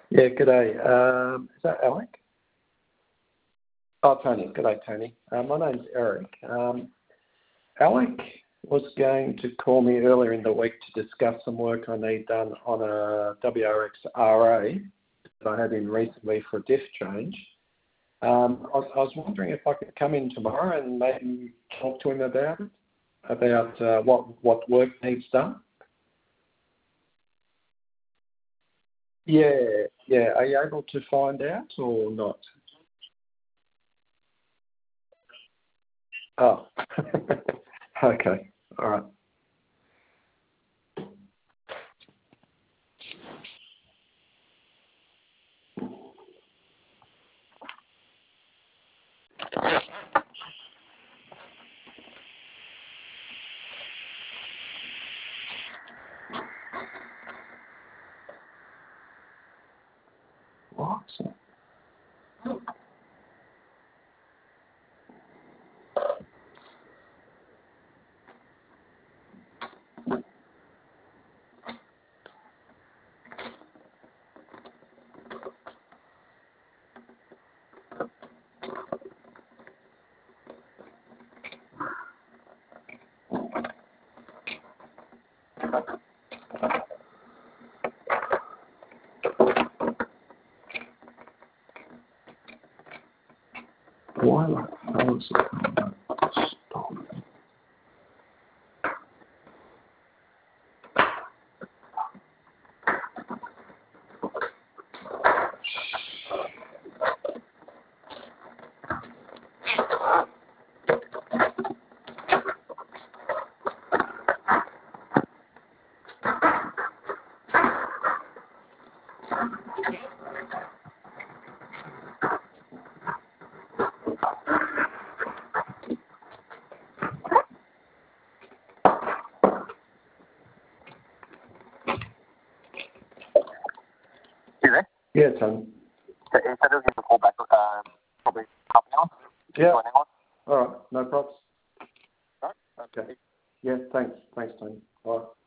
Yeah, g'day. Is that Alec? Oh, Tony. G'day, Tony. My name's Eric. Alec was going to call me earlier in the week to discuss some work I need done on a WRX-RA that I had in recently for a diff change. I was wondering if I could come in tomorrow and maybe talk to him about what work needs done. Yeah. Are you able to find out or not? Oh, okay. All right. What? Why the hell is it coming up? Stop. You there? Yeah, Tony. So he said he'll give a call back probably half an hour. Yeah. Or an hour. All right. No problems. Right. Okay. Yeah, thanks. Thanks, Tony. All right.